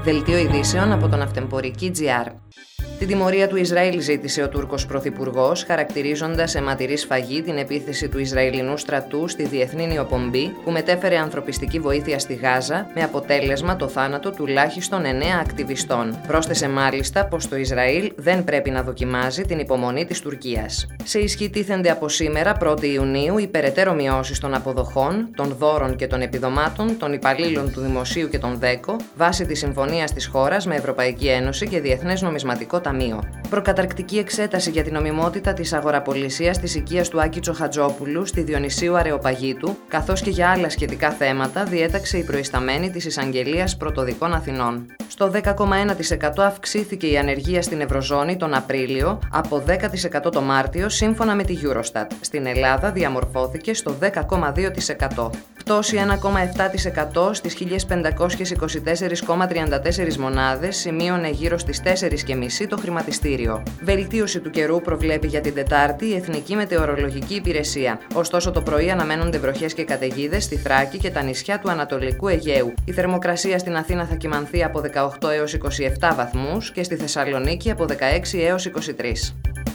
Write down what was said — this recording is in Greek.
Δελτίο ειδήσεων από τον Αυτεμπορική.gr. Την τιμωρία του Ισραήλ ζήτησε ο Τούρκος Πρωθυπουργός, χαρακτηρίζοντας αιματηρή σφαγή την επίθεση του Ισραηλινού στρατού στη διεθνή νεοπομπή που μετέφερε ανθρωπιστική βοήθεια στη Γάζα, με αποτέλεσμα το θάνατο τουλάχιστον 9 ακτιβιστών. Πρόσθεσε μάλιστα πως το Ισραήλ δεν πρέπει να δοκιμάζει την υπομονή της Τουρκίας. Σε ισχύ τίθενται από σήμερα, 1η Ιουνίου, οι περαιτέρω μειώσεις των αποδοχών, των δώρων και των επιδομάτων των υπαλλήλων του Δημοσίου και των ΔΕΚΟ, βάσει της συμφωνίας της χώρας με Ευρωπαϊκή Ένωση και Διεθνές Νομισματικό Ταμείο. Προκαταρκτική εξέταση για την νομιμότητα της αγοραπολισίας της οικίας του Άκη Τσοχατζόπουλου στη Διονυσίου Αρεοπαγίτου, καθώς και για άλλα σχετικά θέματα, διέταξε η προϊσταμένη της Εισαγγελίας Πρωτοδικών Αθηνών. Στο 10,1% αυξήθηκε η ανεργία στην Ευρωζώνη τον Απρίλιο, από 10% το Μάρτιο, σύμφωνα με τη Eurostat. Στην Ελλάδα διαμορφώθηκε στο 10,2%. Πτώση 1,7% στις 1524,34 μονάδες, σημείωνε γύρω στις 4,5 το χρηματιστήριο. Βελτίωση του καιρού προβλέπει για την Τετάρτη η Εθνική Μετεωρολογική Υπηρεσία. Ωστόσο, το πρωί αναμένονται βροχές και καταιγίδες στη Θράκη και τα νησιά του Ανατολικού Αιγαίου. Η θερμοκρασία στην Αθήνα θα κυμανθεί από 18 έως 27 βαθμούς και στη Θεσσαλονίκη από 16 έως 23.